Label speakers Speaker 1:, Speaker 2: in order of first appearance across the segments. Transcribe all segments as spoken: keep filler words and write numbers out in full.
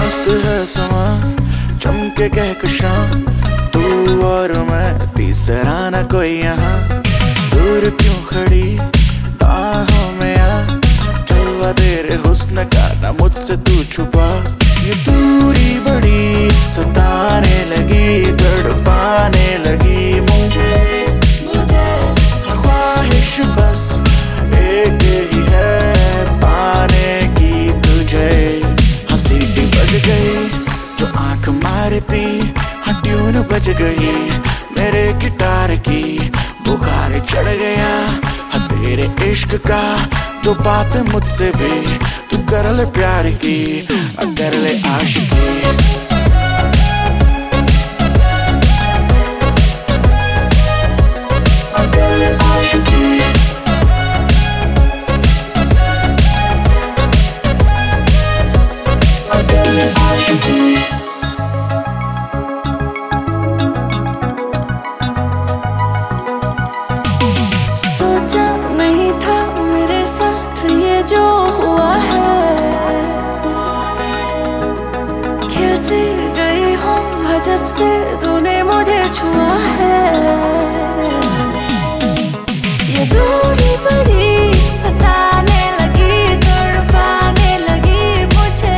Speaker 1: मस्त है समा चमके कहकशां, तू और मैं तीसरा न कोई यहाँ। दूर क्यों खड़ी बाहों में आ, जलवा तेरे हुस्न का ना मुझसे तू छुपा। ये दूरी बड़ी सताने लगी, तड़पाने लगी मुझे। ख्वाहिश बस एक ही है पाने की तुझे। हाँ सीटी बज गई जो आंख मारती, हाँ ट्यून बज गई मेरे गिटार की। बुखार चढ़ गया हाँ तेरे इश्क का, जो बात मुझसे भी तू कर ले प्यार की, कर ले आशिकी। कर ले आशिकी, कर ले आशिकी।
Speaker 2: सोचा नहीं था मेरे साथ ये जो हुआ है, खिल सी गई हूँ जब से तूने मुझे छुआ है। ये दूरी बड़ी सताने लगी, तड़पाने लगी मुझे।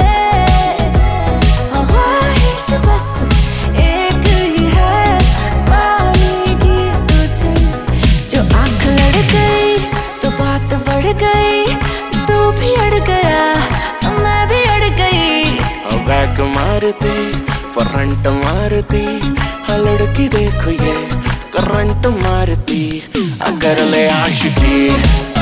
Speaker 2: ख्वाहिश बस एक ही है पाने की तुझे। जो आंख लड़ गई तो बात बढ़ गई, तू भी अड़ गया मैं भी अड़ गई।
Speaker 1: बैक मारती फ्रंट मारती, हाँ लड़की देखो ये करंट मारती। कर ले आशिकी।